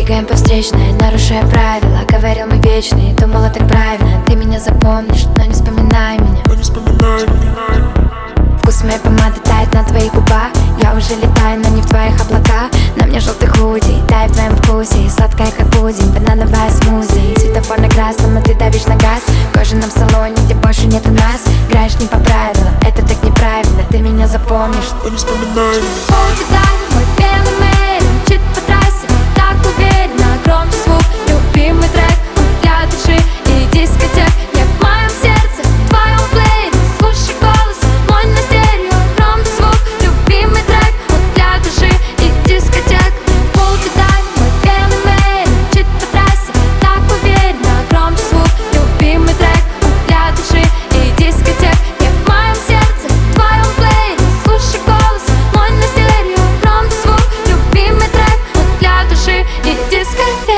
Двигаем по встречной, нарушая правила. Говорил мы вечные, думала так правильно. Ты меня запомнишь, но не вспоминай меня. Вкус моей помады тает на твоих губах. Я уже летаю, но не в твоих облаках. На мне желтый худи, тай в твоем вкусе. Сладкая как пудинг, банановая смузи. Светофор на красном, а ты давишь на газ. В кожаном салоне, где больше нету нас. Играешь не по правилам, это так неправильно. Ты меня запомнишь, но не вспоминай меня. Полдеталь, мой белый мэрин, мчит по трассе, так уверенно. Громче звук, любимый трек для души и дискотек. Не в моем сердце, в твоем плеере. Слушай голос мой на стерео. Громче звук, любимый трек для души и дискотек. Полдеталь, мой белый мэрин, мчит по трассе, так уверенно. Громче звук, любимый трек для души и дискотек. Не в моем сердце, в твоем плеере. Слушай голос мой на стерео. Громче звук, любимый трек для души и дискотек.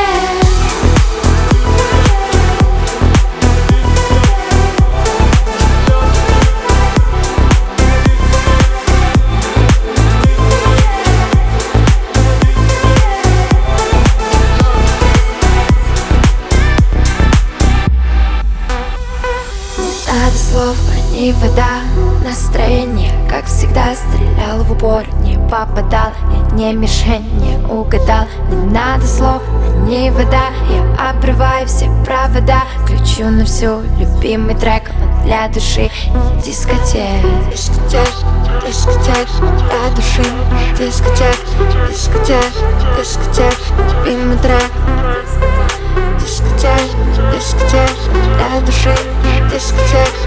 Надо слов, а не вода. Настроение, как всегда, стрелял в упор. Не попадал, я не мишень, не угадал. Не надо слов, а не вода. Я обрываю все провода. Включу на всю любимый трек для души. Дискотек, дискотек, дискотек для души. Дискотек, дискотек, дискотек, любимый трек. Дискотек, дискотек для души. Дискотек.